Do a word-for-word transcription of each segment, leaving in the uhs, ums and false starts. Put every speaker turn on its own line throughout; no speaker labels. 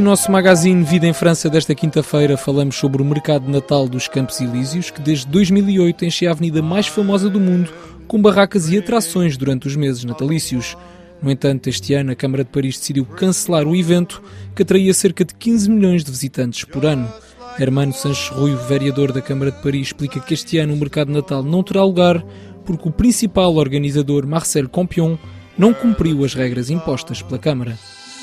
No nosso magazine Vida em França desta quinta-feira falamos sobre o mercado de Natal dos Campos Elíseos, que desde dois mil e oito enche a avenida mais famosa do mundo, com barracas e atrações durante os meses natalícios. No entanto, este ano a Câmara de Paris decidiu cancelar o evento, que atraía cerca de quinze milhões de visitantes por ano. Hermano Sanches Ruivo, vereador da Câmara de Paris, explica que este ano o mercado de Natal não terá lugar porque o principal organizador, Marcel Campion, não cumpriu as regras impostas pela Câmara.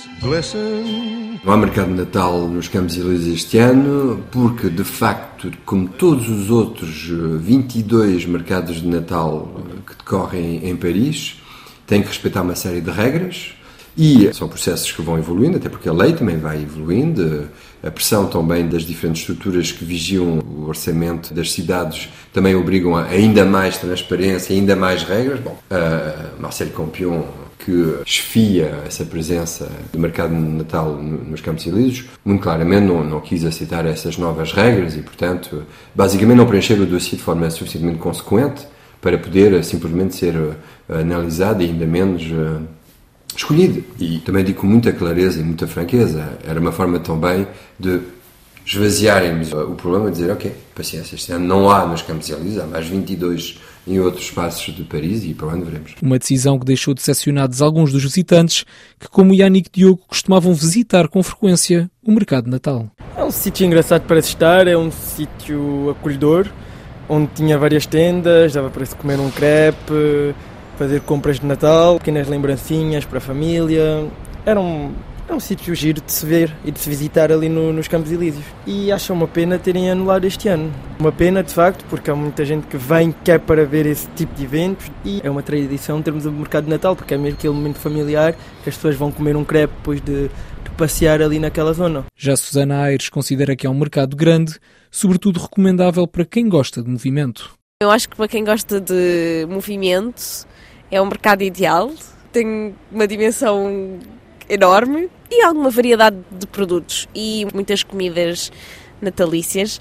Não há mercado de Natal nos Campos Elíseos este ano porque, de facto, como todos os outros vinte e dois mercados de Natal que decorrem em Paris, tem que respeitar uma série de regras e são processos que vão evoluindo, até porque a lei também vai evoluindo, a pressão também das diferentes estruturas que vigiam o orçamento das cidades também obrigam a ainda mais transparência, ainda mais regras. Bom, uh, Marcel Campion, que chefia essa presença do mercado de Natal nos Campos Elíseos, muito claramente não, não quis aceitar essas novas regras e, portanto, basicamente não preencher o dossiê de forma suficientemente consequente para poder simplesmente ser uh, analisado e ainda menos uh, escolhido. E também digo com muita clareza e muita franqueza, era uma forma também de esvaziarmos o problema e dizer, ok, paciência, este ano não há nos Campos Elíseos, há mais vinte e dois em outros espaços de Paris e para onde veremos.
Uma decisão que deixou decepcionados alguns dos visitantes que, como Yannick Diogo, costumavam visitar com frequência o mercado de Natal.
É um sítio engraçado para se estar, é um sítio acolhedor, onde tinha várias tendas, dava para se comer um crepe, fazer compras de Natal, pequenas lembrancinhas para a família. Era um, era um sítio giro de se ver e de se visitar ali no, nos Campos Elíseos. E acho uma pena terem anulado este ano. Uma pena, de facto, porque há muita gente que vem quer para ver esse tipo de eventos e é uma tradição termos o mercado de Natal, porque é mesmo aquele momento familiar que as pessoas vão comer um crepe depois de, de passear ali naquela zona.
Já Susana Aires considera que é um mercado grande, sobretudo recomendável para quem gosta de movimento.
Eu acho que para quem gosta de movimento é um mercado ideal, tem uma dimensão enorme e alguma variedade de produtos e muitas comidas natalícias,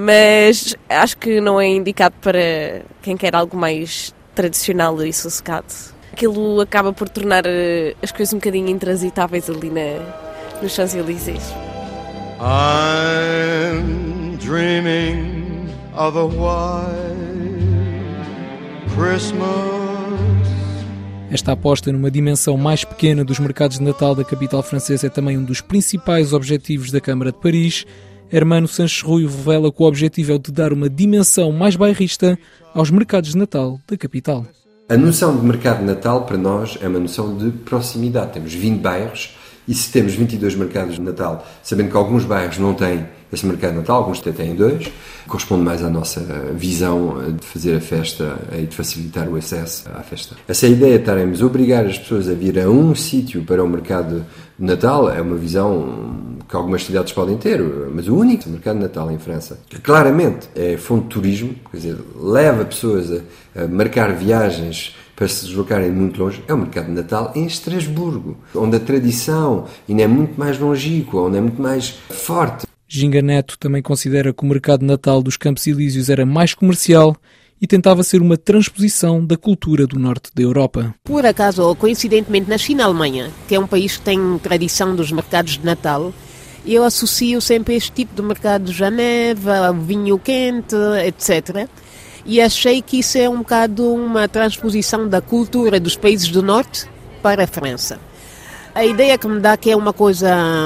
mas acho que não é indicado para quem quer algo mais tradicional e sossegado. Aquilo acaba por tornar as coisas um bocadinho intransitáveis ali na, nos Champs-Élysées.
I'm dreaming of a white Christmas.
Esta aposta numa dimensão mais pequena dos mercados de Natal da capital francesa é também um dos principais objetivos da Câmara de Paris. Hermano Sanches Ruivo revela que o objetivo é o de dar uma dimensão mais bairrista aos mercados de Natal da capital.
A noção de mercado de Natal, para nós, é uma noção de proximidade. Temos vinte bairros e se temos vinte e dois mercados de Natal, sabendo que alguns bairros não têm esse mercado de Natal, alguns até têm dois, corresponde mais à nossa visão de fazer a festa e de facilitar o acesso à festa. Essa ideia de estarmos a obrigar as pessoas a vir a um sítio para o mercado de Natal é uma visão que algumas cidades podem ter, mas o único mercado de Natal em França, que claramente é fonte de turismo, quer dizer, leva pessoas a, a marcar viagens para se deslocarem muito longe, é o mercado de Natal em Estrasburgo, onde a tradição ainda é muito mais longínqua, onde é muito mais forte.
Ginga Neto também considera que o mercado de Natal dos Campos Elíseos era mais comercial e tentava ser uma transposição da cultura do norte da Europa.
Por acaso, ou coincidentemente, nasci na Alemanha, que é um país que tem tradição dos mercados de Natal, eu associo sempre este tipo de mercado de Geneva, vinho quente, etcétera. E achei que isso é um bocado uma transposição da cultura dos países do norte para a França. A ideia que me dá que é uma coisa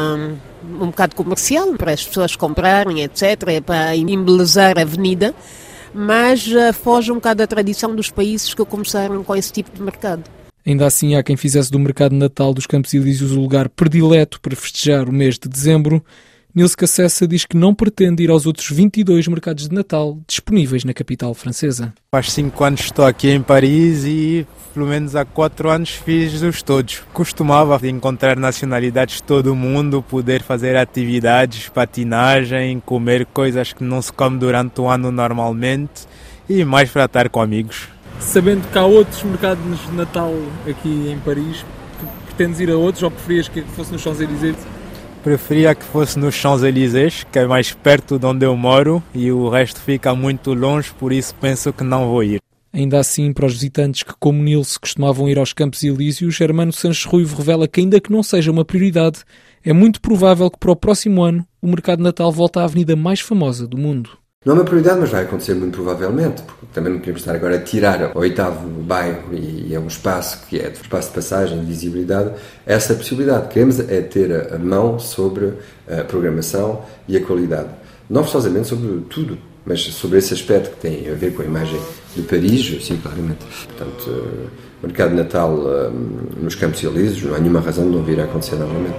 um bocado comercial, para as pessoas comprarem, etcétera, para embelezar a avenida, mas uh, foge um bocado da tradição dos países que começaram com esse tipo de mercado.
Ainda assim, há quem fizesse do mercado de Natal dos Campos Elíseos o lugar predileto para festejar o mês de dezembro. Nilce Cassessa diz que não pretende ir aos outros vinte e dois mercados de Natal disponíveis na capital francesa.
Faz cinco anos estou aqui em Paris e pelo menos há quatro anos fiz-os todos. Costumava encontrar nacionalidades de todo o mundo, poder fazer atividades, patinagem, comer coisas que não se come durante o ano normalmente e mais para estar com amigos.
Sabendo que há outros mercados de Natal aqui em Paris, pretendes ir a outros ou preferias que fosse nos Champs-Élysées?
Preferia que fosse nos Champs-Élysées, que é mais perto de onde eu moro, e o resto fica muito longe, por isso penso que não vou ir.
Ainda assim, para os visitantes que, como Nilce, costumavam ir aos Campos Elíseos, Hermano Sanches Ruivo revela que, ainda que não seja uma prioridade, é muito provável que para o próximo ano o mercado de Natal volte à avenida mais famosa do mundo.
Não é uma prioridade, mas vai acontecer muito provavelmente, porque também não queremos estar agora a tirar ao oitavo bairro, e é um espaço que é um espaço de passagem, de visibilidade, essa possibilidade. Queremos é ter a mão sobre a programação e a qualidade. Não forçosamente sobre tudo, mas sobre esse aspecto que tem a ver com a imagem de Paris, sim, claramente. Portanto, o mercado de Natal nos Campos Elíseos não há nenhuma razão de não vir a acontecer novamente.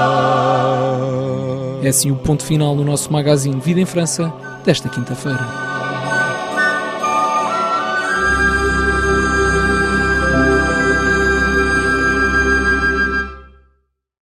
É assim o ponto final no nosso magazine Vida em França desta quinta-feira.